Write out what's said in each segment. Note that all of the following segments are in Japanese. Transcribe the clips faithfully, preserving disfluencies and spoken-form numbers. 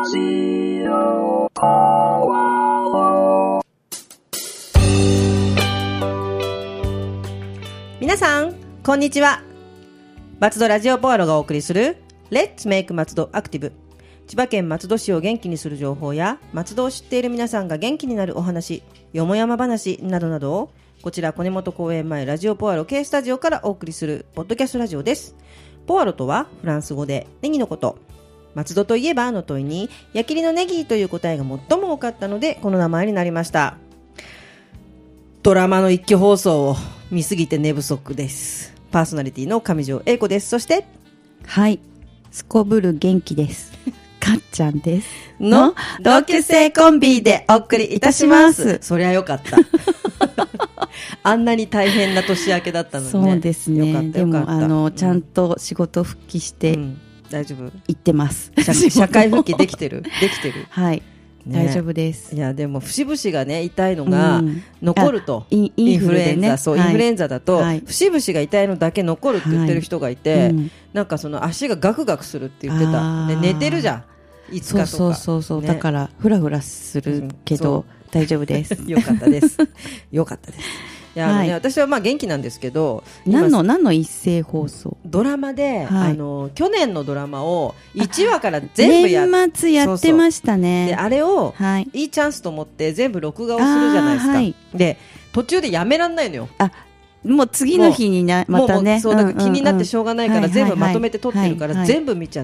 ジオポアロ。 皆さんこんにちは。松戸ラジオポアロがお送りするレッツメイク松戸アクティブ。千葉県松戸市を元気にする情報や松戸を知っている皆さんが元気になるお話、よもやま話などなどをこちら小根本公園前ラジオポアロ K スタジオからお送りするポッドキャストラジオです。ポアロとはフランス語でネギのこと。松戸といえばの問いに矢切のネギという答えが最も多かったのでこの名前になりました。ドラマの一挙放送を見すぎて寝不足です。パーソナリティの上条英子です。そしてはい、すこぶる元気ですかっちゃんですの同級生コンビでお送りいたします。そりゃよかったあんなに大変な年明けだったのにね。 そうですね。 よかったよかった。 でもあの、うん、ちゃんと仕事復帰して、うん、 大丈夫行ってます。 社, 社会復帰できてるできてるはいね、大丈夫です。 いやでも節々がね痛いのが残ると、 うん、インフルエンザ、 そう、はい、インフルエンザだと、はい、節々が痛いのだけ残るって言ってる人がいて、はいうん、なんかその足がガクガクするって言ってた。で寝てるじゃんいつかとか。 そうそうそう、ね、だからフラフラするけど、うん、大丈夫ですよかったですよかったです。いや、ねはい、私はまあ元気なんですけど、 何の何の一斉放送ドラマで、はい、あの去年のドラマをいちわから全部やっ年末やってましたね。 そうそうであれを、はい、いいチャンスと思って全部録画をするじゃないですか、はい、で途中でやめらんないのよ。あもう次の日になまたね、 そうだから気になってしょうがないから全部まとめて撮ってるから全部見ちゃって、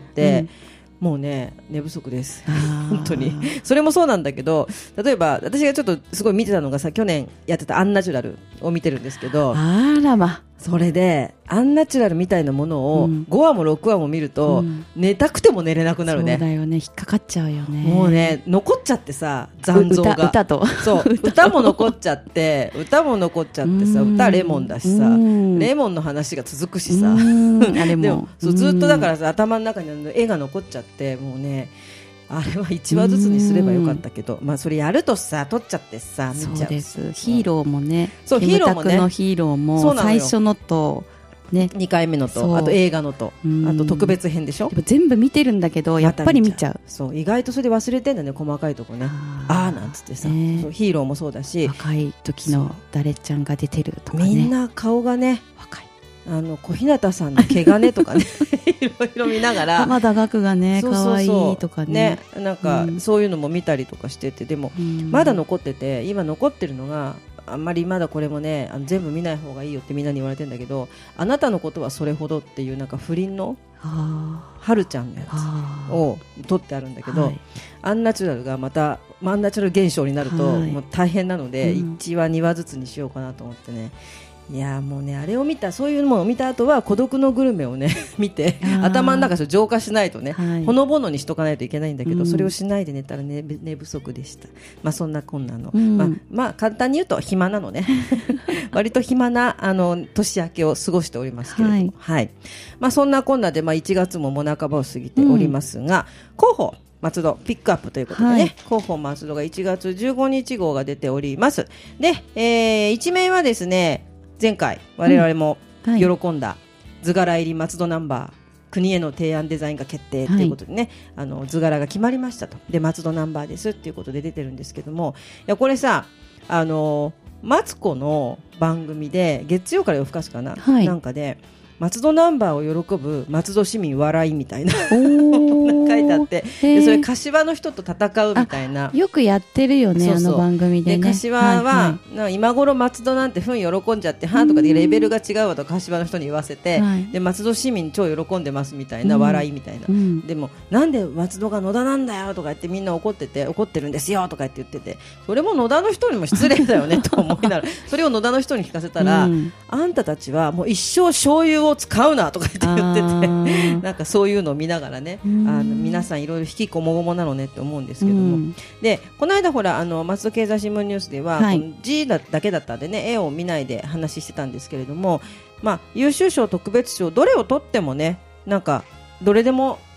もうね寝不足です本当に。それもそうなんだけど、例えば私がちょっとすごい見てたのがさ、去年やってたアンナチュラルを見てるんですけど、 あらま、 それでアンナチュラルみたいなものをごわもろくわも見ると、うん、寝たくても寝れなくなるね。 そうだよね、引っかかっちゃうよね。 もうね残っちゃってさ、残像が歌, 歌とそう歌も残っちゃって歌も残っちゃってさ、歌レモンだしさ、レモンの話が続くしさ、あれもでもそうずっとだからさ頭の中に絵が残っちゃって、もうねあれはいちわずつにすればよかったけど、まあそれやるとさ撮っちゃってさ見ちゃう。 そうです。ヒーローもね、 そうヒーローもね、 キムタクのヒーローも最初のとね、 にかいめのと、あと映画のと、あと特別編でしょ。 でも全部見てるんだけどやっぱり見ちゃう。 そう意外とそれで忘れてんだね、細かいとこね。ああなんつってさ、ね、そうヒーローもそうだし、 若い時の誰ちゃんが出てるとかね、 みんな顔がね若い。 あの小日向さんの毛がねとかねいろいろ見ながら浜田岳がね可愛いとか ね, ねなんかそういうのも見たりとかしてて、でもまだ残ってて、今残ってるのがあんまりまだこれもねあの全部見ない方がいいよってみんなに言われてるんだけど、あなたのことはそれほどっていうなんか不倫のはるちゃんのやつを撮ってあるんだけど、はい、アンナチュラルがまたアンナチュラル現象になると、はい、もう大変なので、うん、いちわにわずつにしようかなと思ってね。いやもうねあれを見た、そういうものを見た後は孤独のグルメをね見て頭の中で浄化しないとね、はい、ほのぼのにしとかないといけないんだけど、うん、それをしないで寝たら 寝, 寝不足でした。まあそんなこんなの、うんまあ、まあ簡単に言うと暇なのね割と暇なあの年明けを過ごしておりますけれども、はいはいまあ、そんなこんなで、まあ、いちがつもも半ばを過ぎておりますが、うん、広報松戸ピックアップということでね、はい、広報松戸がいちがつじゅうごにち号が出ております。で、えー、一面はですね、前回我々も喜んだ図柄入り松戸ナンバー国への提案デザインが決定ということでね、はい、あの図柄が決まりましたと。で松戸ナンバーですっていうことで出てるんですけども、いやこれさあのマツコの番組で月曜から夜更かしかな、はい、なんかで松戸ナンバーを喜ぶ松戸市民笑いみたいな書いてあって、でそれ柏の人と戦うみたいな、 よくやってるよね。そうそう、あの番組でね。で柏は、はいはい、今頃松戸なんてふん喜んじゃってはんとかでレベルが違うわと柏の人に言わせて、はい、で松戸市民超喜んでますみたいな、笑いみたいな、うん、でもなんで松戸が野田なんだよとか言ってみんな怒ってて、怒ってるんですよとか言って言ってて、それも野田の人にも失礼だよねと思いながらそれを野田の人に聞かせたら、うん、あんたたちはもう一生醤油を使うなとか言って言っててなんかそういうのを見ながらね、あの皆さんいろいろ引きこもごもなのねって思うんですけども、うん、でこの間ほらあの松戸経済新聞ニュースでは、はい、この字だけだったんでね絵を見ないで話してたんですけれども、まあ、優秀賞特別賞どれを取ってもねなんかどれでも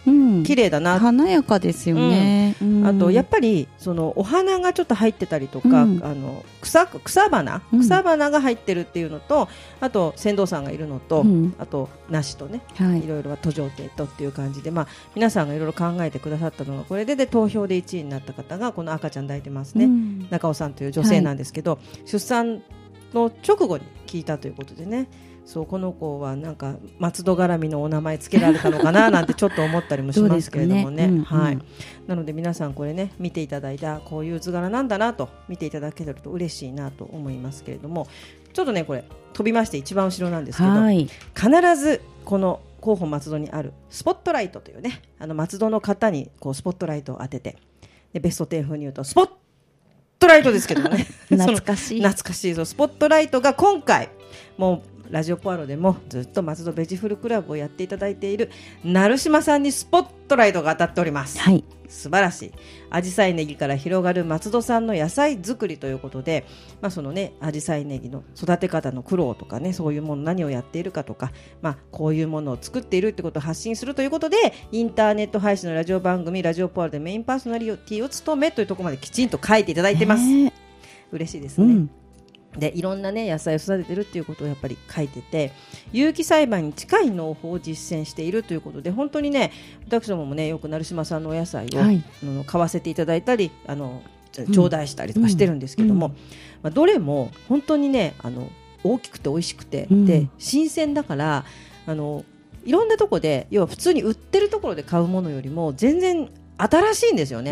うん、綺麗だな、 華やかですよね、 うんうん、あとやっぱりそのお花がちょっと入ってたりとか、うん、あの 草, 草花、うん、草花が入ってるっていうのと、あと船頭さんがいるのと、うん、あと梨とね、はい、いろいろは途上亭とっていう感じで、まあ、皆さんがいろいろ考えてくださったのがこれ で, で投票でいちいになった方がこの赤ちゃん抱いてますね、うん、中尾さんという女性なんですけど、はい、出産の直後に聞いたということでね、そうこの子はなんか松戸絡みのお名前つけられたのかななんてちょっと思ったりもしますけれどもね、ね、うんうん、はい、なので皆さんこれね見ていただいたこういう図柄なんだなと見ていただけると嬉しいなと思いますけれども、ちょっとねこれ飛びまして一番後ろなんですけど、はい、必ずこの広報松戸にあるスポットライトというね、あの松戸の方にこうスポットライトを当てて、でベストテン風に言うとスポットライトですけどね懐かしい懐かしい、そうスポットライトが今回もうラジオポアロでもずっと松戸ベジフルクラブをやっていただいている成島さんにスポットライトが当たっております、はい、素晴らしい。アジサイネギから広がる松戸さんの野菜作りということで、まあそのね、アジサイネギの育て方の苦労とかね、そういうもの何をやっているかとか、まあ、こういうものを作っているってことを発信するということで、インターネット配信のラジオ番組ラジオポアロでメインパーソナリティを務めというところまできちんと書いていただいてます。嬉しいですね、うん、でいろんな、ね、野菜を育てているということをやっぱり書いてて、有機栽培に近い農法を実践しているということで、本当にね私どももねよく成島さんのお野菜を、はい、あの買わせていただいたりあの頂戴したりとかしてるんですけども、うんうんまあ、どれも本当にねあの大きくて美味しくて、うん、で新鮮だからあのいろんなところで要は普通に売ってるところで買うものよりも全然新しいんですよね、うん、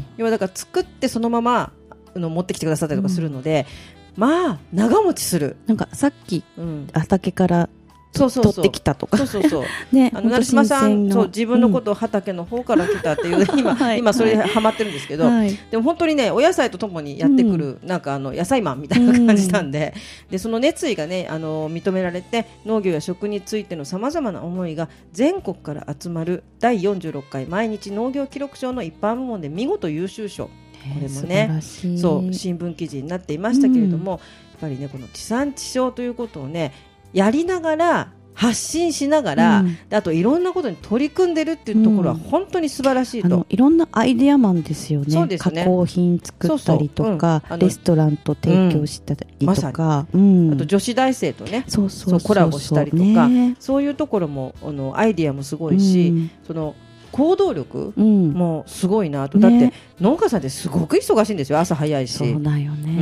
要はだから作ってそのままの持ってきてくださったりとかするので、うん、まあ長持ちする。 なんかさっき、うん、畑からそうそうそう取ってきたとかそうそうそうね、あの成島さんそう自分のことを畑の方から来たっていう、うん、今, はい、今それでハマってるんですけど、はい、でも本当にねお野菜とともにやってくる、うん、なんかあの野菜マンみたいな感じなんで、うん、でその熱意がねあの認められて農業や食についてのさまざまな思いが全国から集まるだいよんじゅうろっかい毎日農業記録賞の一般部門で見事優秀賞、これもねそう新聞記事になっていましたけれども、うん、やっぱりねこの地産地消ということをねやりながら発信しながら、うん、あといろんなことに取り組んでるっていうところは本当に素晴らしいと、うん、あのいろんなアイデアマンですよ ね, そうですね加工品作ったりとか、そうそう、うん、レストランと提供したりとか、うんま、あと女子大生とねそうそうそうそうコラボしたりとか、ね、そういうところもあのアイデアもすごいし、うん、その行動力もすごいなと、うん、だって農家さんってすごく忙しいんですよ。朝早いし。 そうだよね、うん、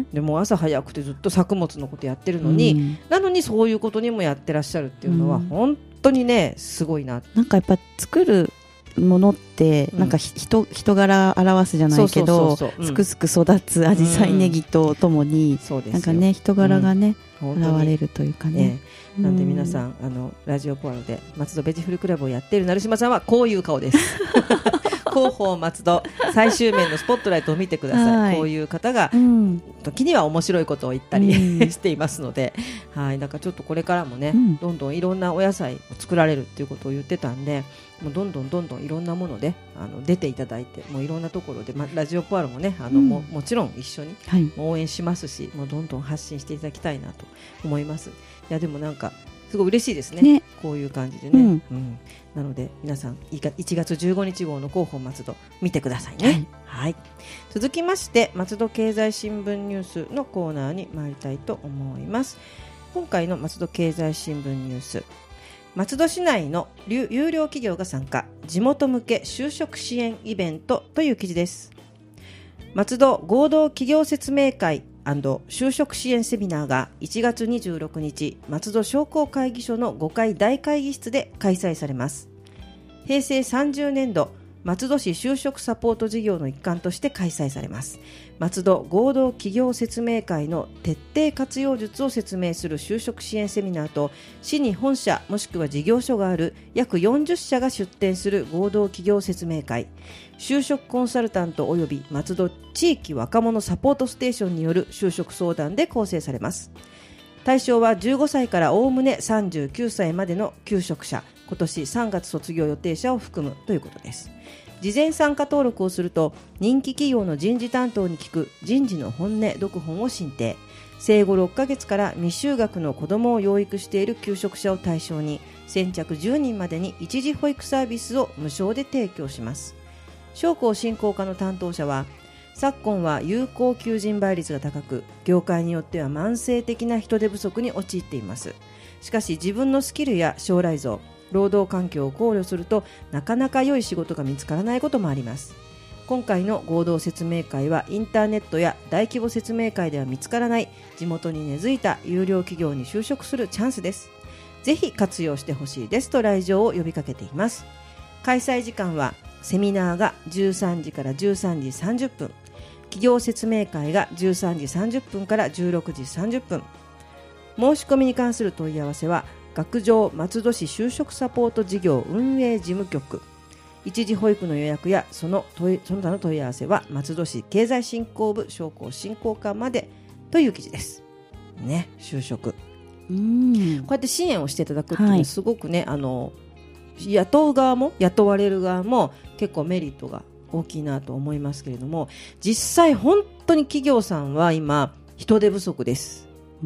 でも朝早くてずっと作物のことやってるのに、うん、なのにそういうことにもやってらっしゃるっていうのは本当にねすごいな。 なんかやっぱ作るものってなんか 人,、うん、人柄表すじゃないけどすくすく育つアジサイネギとともに、うん、なんかね人柄がね、うん、現れるというかね、 えー、なんで皆さんあのラジオポアロで松戸ベジフルクラブをやっている成島さんはこういう顔です広報松戸最終面のスポットライトを見てください、はい、こういう方が、うん、時には面白いことを言ったり、うん、していますので、はい、なんかちょっとこれからもね、うん、どんどんいろんなお野菜を作られるっていうことを言ってたんで、もうどんどんどんどんいろんなものであの出ていただいて、もういろんなところで、ま、ラジオポアロもねあの、うん、も, もちろん一緒に応援しますし、はい、もうどんどん発信していただきたいなと思います。いやでもなんかすごい嬉しいです ね, ねこういう感じでね、うんうん、なので皆さんいちがつじゅうごにち号の広報松戸見てくださいね、はいはい、続きまして松戸経済新聞ニュースのコーナーに参りたいと思います。今回の松戸経済新聞ニュース、松戸市内の有料企業が参加、地元向け就職支援イベントという記事です。松戸合同企業説明会&就職支援セミナーがいちがつにじゅうろくにち松戸商工会議所のごかい大会議室で開催されます。平成さんじゅうねんど松戸市就職サポート事業の一環として開催されます。松戸合同企業説明会の徹底活用術を説明する就職支援セミナーと、市に本社もしくは事業所がある約よんじゅっしゃが出展する合同企業説明会、就職コンサルタント及び松戸地域若者サポートステーションによる就職相談で構成されます。対象はじゅうごさいからおおむねさんじゅうきゅうさいまでの求職者、今年さんがつ卒業予定者を含むということです。事前参加登録をすると、人気企業の人事担当に聞く人事の本音読本を進呈、生後ろっかげつから未就学の子どもを養育している求職者を対象に先着じゅうにんまでに一時保育サービスを無償で提供します。商工振興課の担当者は、昨今は有効求人倍率が高く、業界によっては慢性的な人手不足に陥っています。しかし自分のスキルや将来像、労働環境を考慮するとなかなか良い仕事が見つからないこともあります。今回の合同説明会はインターネットや大規模説明会では見つからない地元に根付いた優良企業に就職するチャンスです。ぜひ活用してほしいですと来場を呼びかけています。開催時間はセミナーがじゅうさんじからじゅうさんじさんじゅっぷん、企業説明会がじゅうさんじさんじゅっぷんからじゅうろくじさんじゅっぷん。申し込みに関する問い合わせは学上松戸市就職サポート事業運営事務局、一時保育の予約やその問い、その他の問い合わせは松戸市経済振興部商工振興課までという記事ですね。就職、うんこうやって支援をしていただくっていうのはすごくね、はい、あの雇う側も雇われる側も結構メリットが大きいなと思いますけれども、実際本当に企業さんは今人手不足です。うん、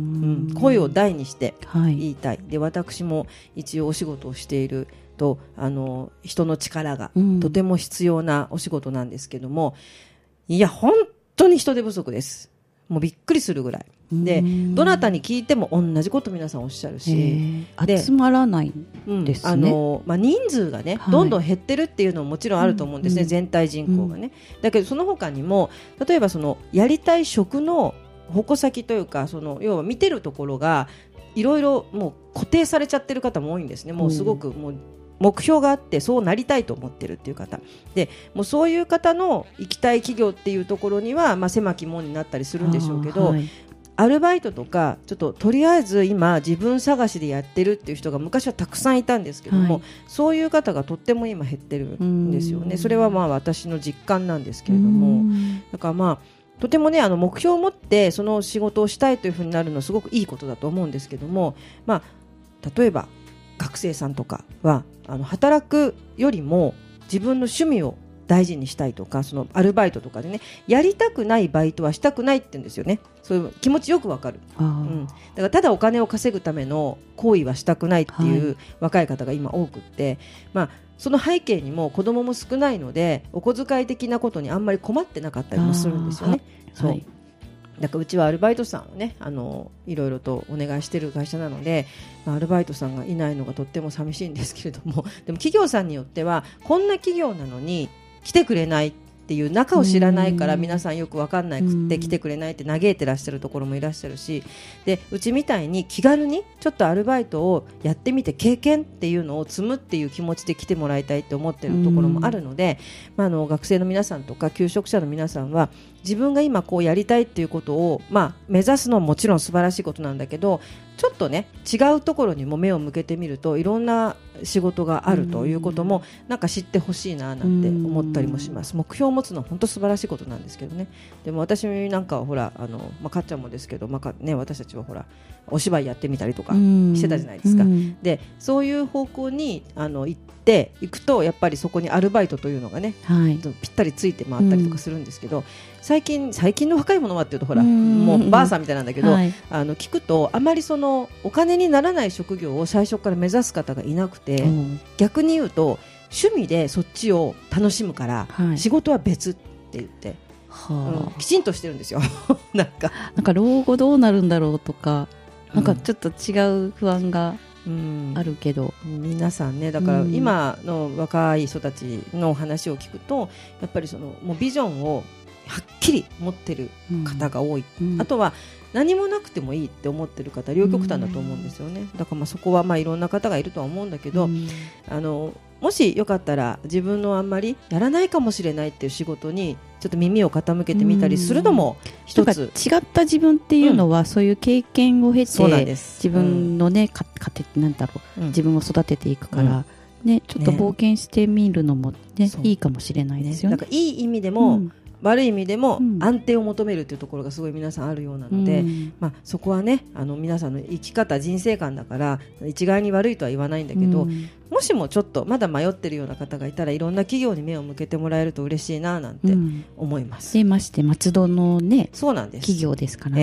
声を大にして言いたい、はい、で私も一応お仕事をしているとあの人の力がとても必要なお仕事なんですけども、うん、いや本当に人手不足です。もうびっくりするぐらいで、どなたに聞いても同じこと皆さんおっしゃるし、 で集まらないんですね、 うんあのまあ、人数がね、はい、どんどん減ってるっていうのももちろんあると思うんですね、うん、全体人口がね、うん、だけどその他にも例えばそのやりたい職の矛先というか、その要は見てるところがいろいろもう固定されちゃってる方も多いんですね。もうすごくもう目標があってそうなりたいと思ってるっていう方で、もうそういう方の行きたい企業っていうところには、まあ、狭き門になったりするんでしょうけど、はい、アルバイトとかちょっととりあえず今自分探しでやってるっていう人が昔はたくさんいたんですけども、はい、そういう方がとっても今減ってるんですよね。それはまあ私の実感なんですけれども、だからまあとてもね、あの目標を持ってその仕事をしたいというふうになるのはすごくいいことだと思うんですけども、まあ、例えば学生さんとかはあの働くよりも自分の趣味を大事にしたいとか、そのアルバイトとかでね、やりたくないバイトはしたくないって言うんですよね。そういう気持ちよくわかる、うん、だからただお金を稼ぐための行為はしたくないっていう若い方が今多くって、まあその背景にも子供も少ないのでお小遣い的なことにあんまり困ってなかったりもするんですよね。そう、はい、だからうちはアルバイトさんをね、あのいろいろとお願いしている会社なので、まあ、アルバイトさんがいないのがとっても寂しいんですけれども、でも企業さんによってはこんな企業なのに来てくれないっていう中を知らないから皆さんよく分かんなくて来てくれないって嘆いてらっしゃるところもいらっしゃるし、でうちみたいに気軽にちょっとアルバイトをやってみて経験っていうのを積むっていう気持ちで来てもらいたいって思ってるところもあるので、まあ、あの学生の皆さんとか求職者の皆さんは自分が今こうやりたいっていうことを、まあ、目指すのももちろん素晴らしいことなんだけど、ちょっとね違うところにも目を向けてみるといろんな仕事があるということもなんか知ってほしいななんて思ったりもします。目標を持つのは本当素晴らしいことなんですけどね。でも私なんかはほらあの、まあ、かっちゃんもですけど、まあかね、私たちはほらお芝居やってみたりとかしてたじゃないですか。でそういう方向にあの行っていくとやっぱりそこにアルバイトというのがね、はい、ぴったりついて回ったりとかするんですけど、最近最近の若い者はっていうとほらもうばあさんみたいなんだけど、はい、あの聞くとあまりそのお金にならない職業を最初から目指す方がいなくて、逆に言うと趣味でそっちを楽しむから、はい、仕事は別って言って、はあ、うん、きちんとしてるんですよなんかなんか老後どうなるんだろうとか、なんかちょっと違う不安があるけど、 うん、皆さんねだから今の若い人たちの話を聞くとやっぱりそのもうビジョンをはっきり持ってる方が多い、うん、あとは何もなくてもいいって思ってる方両極端だと思うんですよね、うん、だからまあそこはまあいろんな方がいるとは思うんだけど、うん、あのもしよかったら自分のあんまりやらないかもしれないっていう仕事にちょっと耳を傾けてみたりするのも一つ、 違った自分っていうのは、うん、そういう経験を経て自分のね、かかてなんだろう、うん、自分を育てていくから、うんね、ちょっと冒険してみるのも、ねね、いいかもしれないですよね。 だからいい意味でも、うん悪い意味でも安定を求めるというところがすごい皆さんあるようなので、うんまあ、そこはねあの皆さんの生き方人生観だから一概に悪いとは言わないんだけど、うん、もしもちょっとまだ迷ってるような方がいたらいろんな企業に目を向けてもらえると嬉しいななんて思います、 うん、でまして松戸の、ね、そうなんです企業ですからね、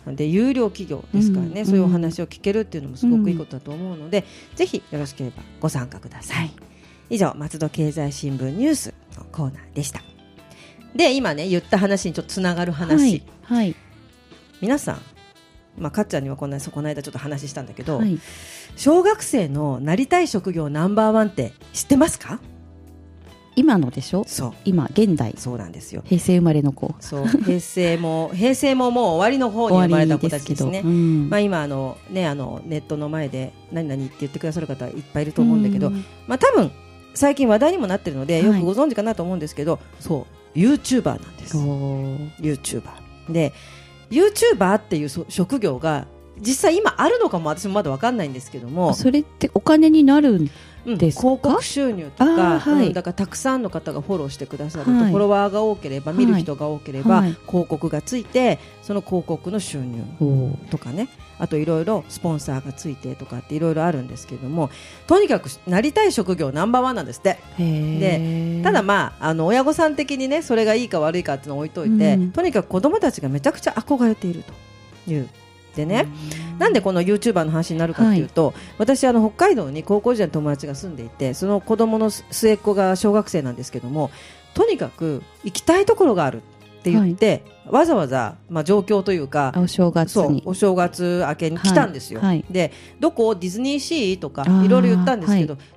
で有料企業ですからね、うん、そういうお話を聞けるっていうのもすごくいいことだと思うので、うん、ぜひよろしければご参加ください、はい、以上松戸経済新聞ニュースのコーナーでした。で今ね言った話にちょっとつながる話、はいはい、皆さん、まあ、かっちゃんにはこの間ちょっと話したんだけど、はい、小学生のなりたい職業ナンバーワンって知ってますか？ 今のでしょ。そう今現代。 そうなんですよ。 平成生まれの子。 そう平成も平成ももう終わりの方に生まれた子たちですね。うん、まあ今あのねあのネットの前で何々って言ってくださる方いっぱいいると思うんだけど、うん、まあ多分最近話題にもなってるのでよくご存知かなと思うんですけど、はい、そう YouTuber なんです。YouTuber で YouTuber っていう職業が実際今あるのかも私もまだ分かんないんですけども、 それってお金になるんですか？ うん、広告収入とか、はい、うん、だからたくさんの方がフォローしてくださると、はい、フォロワーが多ければ見る人が多ければ、はい、広告がついてその広告の収入とかね、あといろいろスポンサーがついてとかっていろいろあるんですけれども、とにかくなりたい職業ナンバーワンなんですって。でただまあ、あの親御さん的にねそれがいいか悪いかっていうのを置いといて、うん、とにかく子どもたちがめちゃくちゃ憧れているというでね、なんでこの YouTuber の話になるかというと、はい、私あの北海道に高校時代の友達が住んでいて、その子供の末っ子が小学生なんですけども、とにかく行きたいところがあるって言って、はい、わざわざ、まあ、上京というかお正月にそうお正月明けに来たんですよ、はいはい、でどこディズニーシーとかいろいろ言ったんですけど、はい、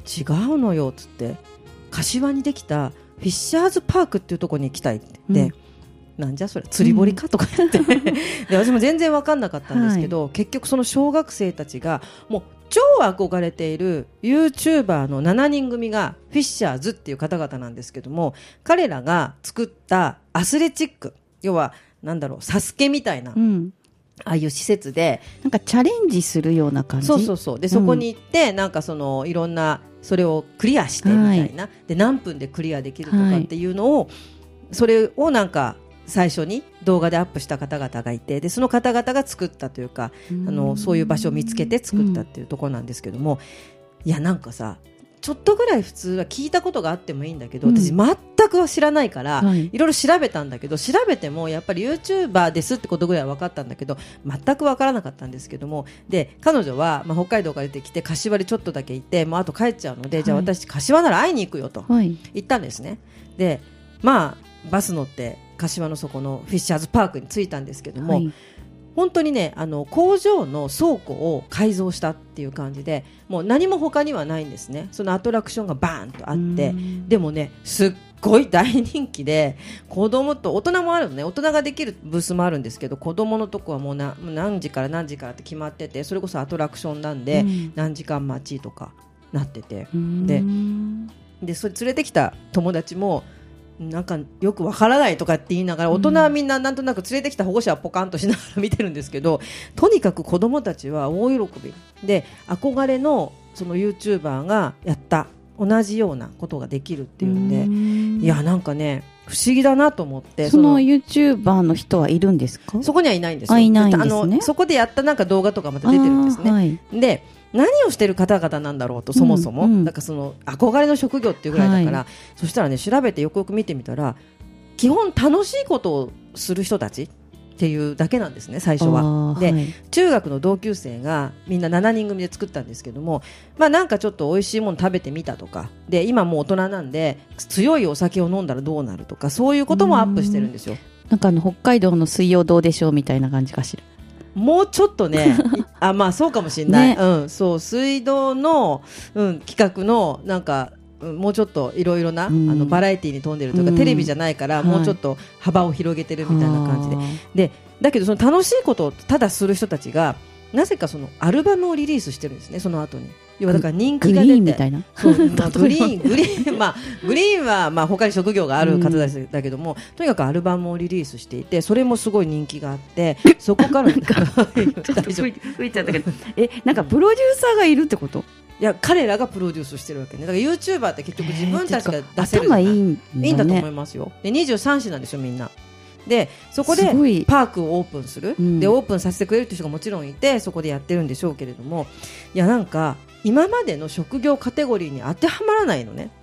違うのよっつって、柏にできたフィッシャーズパークっていうところに行きたいって言って、うん、なんじゃそれ釣り堀かとか言って、うん、で私も全然分かんなかったんですけど、はい、結局その小学生たちがもう超憧れている YouTuber のしちにん組がフィッシャーズっていう方々なんですけども、彼らが作ったアスレチック、要はなんだろうサスケみたいな、うん、ああいう施設でなんかチャレンジするような感じ。 そうそうそうで、うん、そこに行ってなんかそのいろんなそれをクリアしてみたいな、はい、で何分でクリアできるとかっていうのを、はい、それをなんか最初に動画でアップした方々がいて、でその方々が作ったというか、あのそういう場所を見つけて作ったっていうところなんですけども、うん、いやなんかさちょっとぐらい普通は聞いたことがあってもいいんだけど、うん、私全くは知らないから、はい、いろいろ調べたんだけど、調べてもやっぱり YouTuber ですってことぐらいは分かったんだけど全く分からなかったんですけども、で彼女は、まあ、北海道から出てきて柏にちょっとだけいて、もうあと帰っちゃうので、はい、じゃあ私柏なら会いに行くよと言ったんですね、はい、でまあバス乗って柏の底のフィッシャーズパークに着いたんですけども、はい、本当にねあの工場の倉庫を改造したっていう感じで、もう何も他にはないんですね。そのアトラクションがバーンとあって、でもねすっごい大人気で、子供と大人もあるのね、大人ができるブースもあるんですけど、子供のとこはもうな何時から何時からって決まってて、それこそアトラクションなんで何時間待ちとかなってて、ででそれ連れてきた友達もなんかよくわからないとかって言いながら、大人はみんななんとなく連れてきた保護者はポカンとしながら見てるんですけど、とにかく子どもたちは大喜びで、憧れのその YouTuber がやった同じようなことができるっていうんで、いやなんかね不思議だなと思って。 その YouTuber の人はいるんですか？ そこにはいないんですよ。 あ、いないんですね。 あのそこでやったなんか動画とかまた出てるんですね、はい、で何をしてる方々なんだろうと、そもそも、うんうん、だからその憧れの職業っていうぐらいだから、はい、そしたらね調べてよくよく見てみたら、基本楽しいことをする人たちっていうだけなんですね最初は。で、はい、中学の同級生がみんなしちにん組で作ったんですけども、まあなんかちょっと美味しいもの食べてみたとかで、今もう大人なんで強いお酒を飲んだらどうなるとか、そういうこともアップしてるんですよ。 なんかあの北海道の水曜どうでしょうみたいな感じかしら。 もうちょっとねあ、まあそうかもしれない、ね、うん、そう水道の、うん、企画のなんか、うん、もうちょっといろいろな、うん、あのバラエティに富んでるというか、うん、テレビじゃないから、もうちょっと幅を広げてるみたいな感じで、はい、でだけどその楽しいことをただする人たちがなぜかそのアルバムをリリースしてるんですね、その後に。要はだから人気が出て、 グリーンみたいなそうまあ、グリーングリーンまあグリーンはまあ他に職業がある方たちだけども、うん、とにかくアルバムをリリースしていて、それもすごい人気があって、そこからなんかちょっと吹いちゃったけどえなんかプロデューサーがいるってこと？ いや彼らがプロデュースしてるわけね。だから YouTuber って結局自分たちが出せる、 頭いいんだね、 いいんだと思いますよ。でにじゅうさんしなんですよみんなで、そこでパークをオープンする、うん、でオープンさせてくれるという人がもちろんいて、そこでやってるんでしょうけれども、いやなんか今までの職業カテゴリーに当てはまらないのね。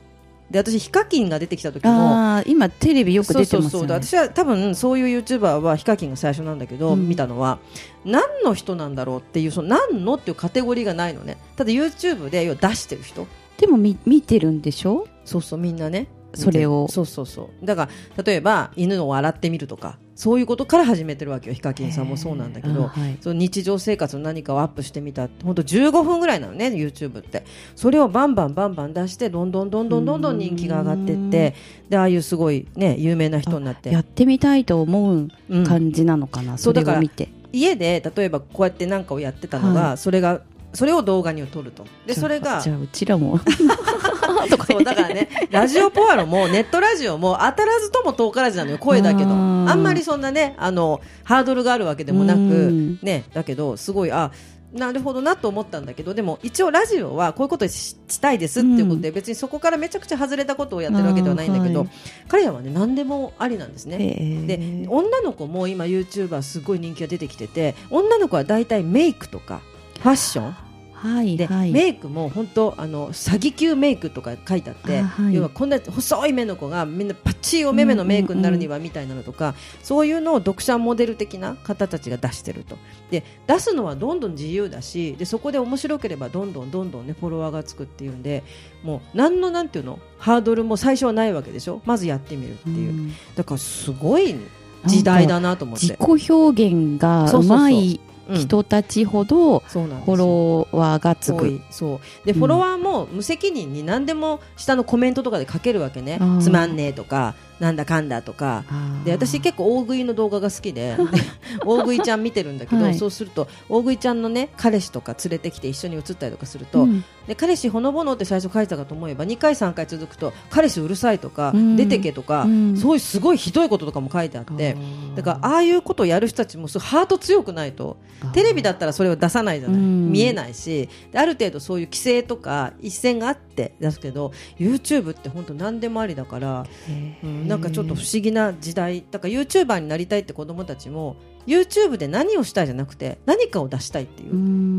で私ヒカキンが出てきた時もあ今テレビよく出てますよね。 そうそうそう、私は多分そういう YouTuber はヒカキンが最初なんだけど、うん、見たのは何の人なんだろうっていう、その何のっていうカテゴリーがないのね。ただ YouTube で要は出してる人でも見見てるんでしょ。 そうそう、みんなねそれを。 そうそうそう、だから例えば犬を洗ってみるとかそういうことから始めてるわけよ。ヒカキンさんもそうなんだけど、はい、その日常生活の何かをアップしてみた。ほんとじゅうごふんぐらいなのね YouTube って。それをバンバンバンバン出してどんどんどんどんどんどん人気が上がっていって、でああいうすごいね有名な人になって、 やってみたいと思う感じなのかな、うん、それを見て。 家で例えばこうやって何かをやってたのが、はい、それがそれを動画に撮ると。でそれがじゃあうちらもそうだからね、ラジオポアロもネットラジオも当たらずとも遠からずなのよ、声だけど。あんまりそんなねあのハードルがあるわけでもなく、ね、だけどすごいあなるほどなと思ったんだけど、でも一応ラジオはこういうことししたいですっていうことで、うん、別にそこからめちゃくちゃ外れたことをやってるわけではないんだけど、はい、彼らはね何でもありなんですね。で女の子も今 YouTuber すごい人気が出てきてて、女の子はだいたいメイクとかファッションはいではい、 メイクも本当あの詐欺級メイクとか書いてあって、はい、要はこんな細い目の子がみんなパッチリお目目のメイクになるにはみたいなのとか、うんうんうん、そういうのを読者モデル的な方たちが出してると。で出すのはどんどん自由だし、でそこで面白ければどんどんどんどん、ね、フォロワーがつくっていうんで、もう何のなんていうのハードルも最初はないわけでしょ。まずやってみるっていう、うん、だからすごい時代だなと思って。 自己表現がうまい人たちほどフォロワーがつく。 そうでフォロワーも無責任に何でも下のコメントとかで書けるわけね。つまんねえとかなんだかんだとかで、私結構大食いの動画が好き で, で大食いちゃん見てるんだけど、はい、そうすると大食いちゃんのね彼氏とか連れてきて一緒に写ったりとかすると、うん、で彼氏ほのぼのって最初書いたかと思えばにかいさんかい続くと彼氏うるさいとか、うん、出てけとか、うん、そういうすごいひどいこととかも書いてあって、だからああいうことをやる人たちもすごいハート強くないとテレビだったらそれを出さないじゃない、うん、見えないし、である程度そういう規制とか一線があって出すけど YouTube って本当何でもありだから、うん、なんかちょっと不思議な時代だから YouTuber になりたいって子どもたちも YouTube で何をしたいじゃなくて何かを出したいっていう、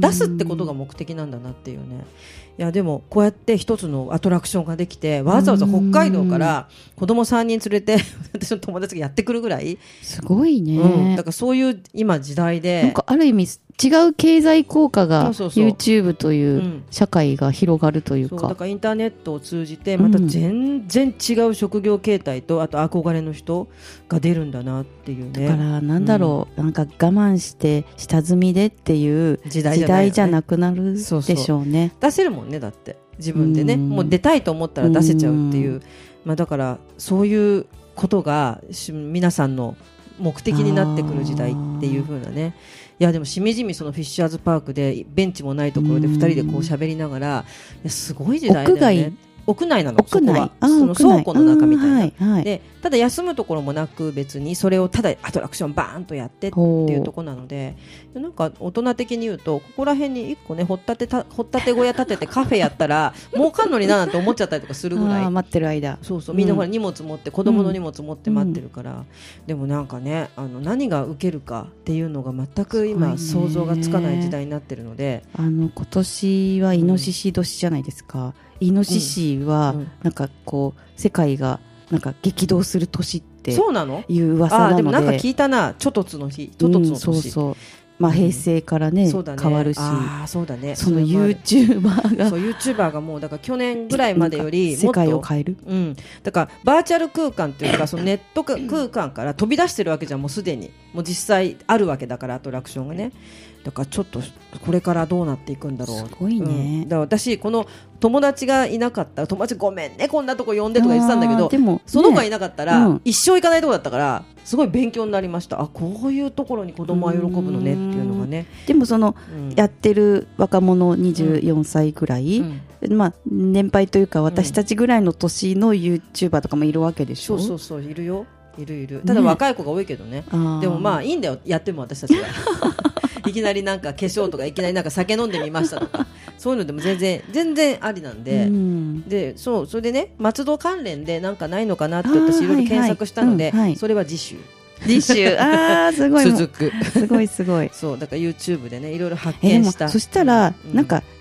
出すってことが目的なんだなっていうね。いやでもこうやって一つのアトラクションができてわざわざ北海道から子供さんにん連れて私の友達がやってくるぐらいすごいね、 うん、だからそういう今時代でなんかある意味違う経済効果が YouTube という社会が広がるというか、 そうだからインターネットを通じてまた全然違う職業形態とあと憧れの人が出るんだなっていうね。 だからなんだろう、うん、なんか我慢して下積みでっていう時代じゃないよね、時代じゃなくなるでしょうね。そうそう出せるもんね、だって自分でね、うん、もう出たいと思ったら出せちゃうっていう、うん、まあ、だからそういうことが皆さんの目的になってくる時代っていう風なね。いやでもしみじみそのフィッシャーズパークでベンチもないところでふたりでこう喋りながら、いやすごい時代だよね。屋外屋内なの、 屋内、 そこはその倉庫の中みたいな、 はいはい、 でただ休むところもなく別にそれをただアトラクションバーンとやってっていうところなので、なんか大人的に言うとここら辺にいっこね掘ったてた掘ったて小屋建ててカフェやったら儲かんのにななんて思っちゃったりとかするぐらいあ待ってる間、 そうそうみんなほら荷物持って、うん、子供の荷物持って待ってるから、うん、でもなんかねあの何が受けるかっていうのが全く今想像がつかない時代になってるので、 あの今年はイノシシ年じゃないですか、うん、イノシシはなんかこう世界がなんか激動する年っていう噂なので、 あでもなんか聞いたな、ちょとつの日、ちょとつの年、うん、そうそう、 まあ、平成からね、うん、ね変わるし、 あそうだね、 その YouTuber がそう YouTuber がもうだから去年ぐらいまでよりもっと世界を変える、 うん、だからバーチャル空間というかそのネット空間から飛び出してるわけじゃん、もうすでにもう実際あるわけだからアトラクションがね、だからちょっとこれからどうなっていくんだろう。 すごいね、 うん、だから私この友達がいなかったら友達ごめんねこんなとこ呼んでとか言ってたんだけど、でも、ね、その子がいなかったら、うん、一生行かないとこだったからすごい勉強になりました。あこういうところに子供は喜ぶのねっていうのがね。 でもその、うん、やってる若者にじゅうよんさいぐらい、うんうん、まあ、年配というか私たちぐらいの年の YouTuber とかもいるわけでしょ、 うん、そうそうそういるよいるいる、ただ若い子が多いけどね、ね、でもまあいいんだよやっても私たちがいきなりなんか化粧とかいきなりなんか酒飲んでみましたとかそういうのでも全然全然ありなんで、うん、でそうそれでね松戸関連でなんかないのかなって私いろいろ検索したので、はいはい、それは次週次週あーすごい続くすごいすごいそうだから YouTube でねいろいろ発見した、 えー、そしたら、うん、なんか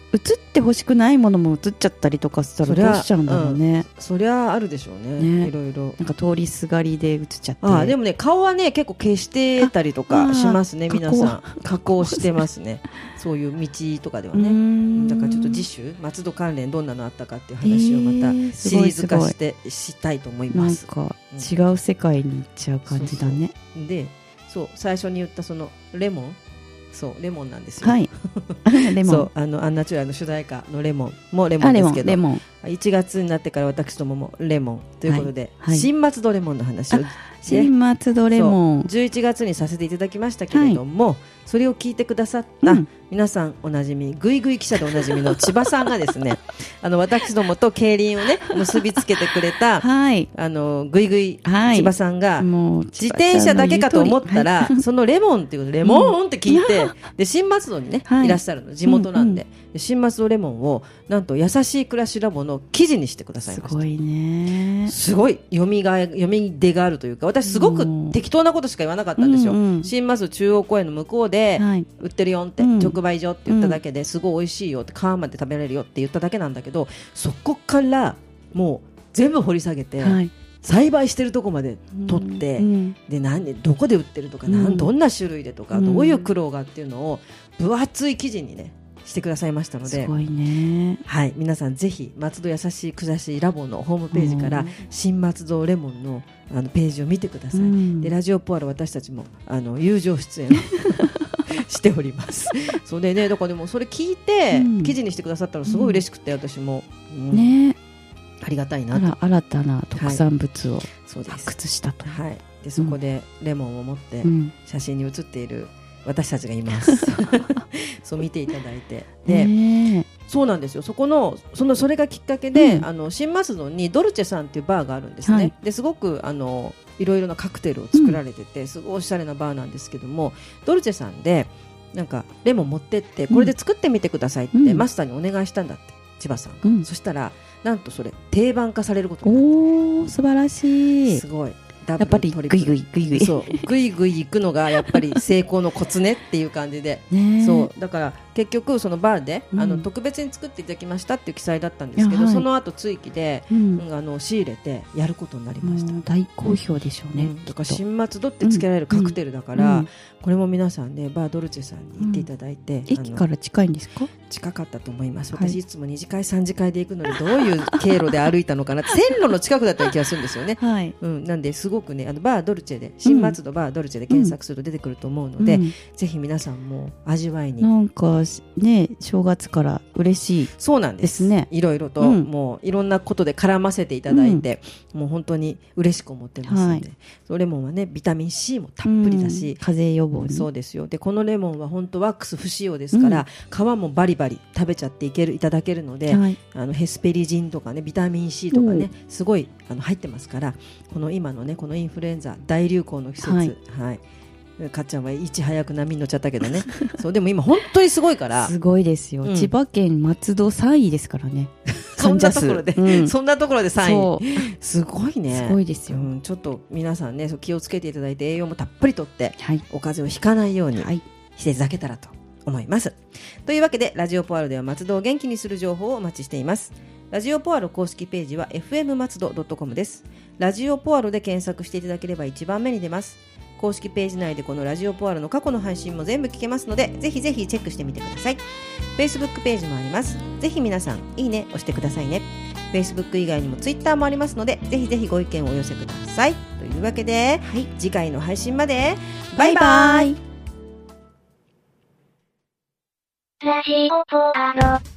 映ってほしくないものも映っちゃったりとかしたらどうしちゃうんだろうね。 そりゃあるでしょうね、ねいろいろなんか通りすがりで映っちゃって。 あでもね顔はね結構消してたりとかしますね。皆さん加工してますねそういう道とかではね。だからちょっと次週松戸関連どんなのあったかっていう話をまたシリーズ化してしたいと思います。 なんか違う世界に行っちゃう感じだね。 そうそうでそう最初に言ったそのレモンそうレモンなんですよ。 はいレモンそうあのアンナチュラルの主題歌のレモンもレモンですけど、 レモンいちがつになってから私どももレモンということで、 はいはい、 新松戸レモンの話を、ね、 新松戸レモンじゅういちがつにさせていただきましたけれども、はい、それを聞いてくださった、うん、皆さんおなじみグイグイ記者でおなじみの千葉さんがですねあの私どもと競輪をね結びつけてくれた、はい、あのグイグイ千葉さんが、はい、もう自転車だけかと思ったら、はい、そのレモンっていうことレモンって聞いて、うん、で新松戸にね、はい、いらっしゃるの地元なんで、うんうん、で新松戸レモンをなんと優しい暮らしラボの記事にしてくださいました。 すごいね。 すごい読みがい読み出があるというか私すごく適当なことしか言わなかったんですよ、うんうん、新松戸中央公園の向こうで売ってるよって、はい、直売所って言っただけですごい美味しいよって皮まで食べられるよって言っただけなんだけどそこからもう全部掘り下げて、はい、栽培してるとこまで取って、うん、で何どこで売ってるとか、うん、どんな種類でとか、うん、どういう苦労がっていうのを分厚い記事にねしてくださいましたので、 すごいね、 はい、皆さんぜひ松戸優しい暮らしラボのホームページから新松戸レモン の, あのページを見てください、うん、でラジオポアロ私たちもあの友情出演しておりますそれでねだからでもそれ聞いて、うん、記事にしてくださったのすごい嬉しくて、うん、私も、うん、ねありがたいなと。 あら新たな特産物を発掘したと、 はい、はい、でそこでレモンを持って写真に写っている私たちがいますそう見ていただいてで、ね、そうなんですよ。そこの そ, のそれがきっかけで、うん、あの新松戸にドルチェさんっていうバーがあるんですね、はい、ですごくあのいろいろなカクテルを作られてて、うん、すごいおしゃれなバーなんですけどもドルチェさんでなんかレモン持ってってこれで作ってみてくださいって、うん、マスターにお願いしたんだって千葉さんが、うん、そしたらなんとそれ定番化されることになっておー素晴らしい。 すごいやっぱりグイグイグイグイそうグイグイ行くのがやっぱり成功のコツねっていう感じでそうだから結局そのバーで、うん、あの特別に作っていただきましたっていう記載だったんですけど、はい、その後追記で、うんうん、あの仕入れてやることになりました。 大好評でしょうね、うん、 だから新松戸って付けられるカクテルだから、うんうん、これも皆さんねバードルチェさんに行っていただいて、うん、 駅から近いんですか？ 近かったと思います。私、はい、いつもに次会さん次会で行くのにどういう経路で歩いたのかな線路の近くだった気がするんですよね、はいうん、なんですごくねあのバードルチェで新松戸バードルチェで検索すると出てくると思うので、うん、ぜひ皆さんも味わいになんかね正月から嬉しいですね。 そうなんですね。いろいろと、うん、もういろんなことで絡ませていただいて、うん、もう本当に嬉しく思ってますので、はい、レモンはねビタミン C もたっぷりだし、 うん、風邪予防にそうですよ。でこのレモンは本当ワックス不使用ですから、うん、皮もバリバリ食べちゃっていけるいただけるので、はい、あのヘスペリジンとかねビタミン C とかねすごいあの入ってますからこの今のねこのインフルエンザ大流行の季節、はいはいかっちゃんはいち早く波に乗っちゃったけどねそうでも今本当にすごいからすごいですよ、うん、千葉県松戸さんいですからねそんなところで、うん、そんなところでさんいすごいねすごいですよ、 うん、ちょっと皆さんね気をつけていただいて栄養もたっぷりとって、はい、お風邪をひかないようにしていただけたらと思います、はい、というわけでラジオポアロでは松戸を元気にする情報をお待ちしています。ラジオポアロ公式ページは エフエム 松戸 ドットコム です。ラジオポアロで検索していただければ一番目に出ます。公式ページ内でこのラジオポアロの過去の配信も全部聞けますのでぜひぜひチェックしてみてください。 Facebook ページもあります。ぜひ皆さんいいね押してくださいね。 Facebook 以外にも Twitter もありますのでぜひぜひご意見をお寄せください。というわけで、はい、次回の配信までバイバイ。 ラジオポアロ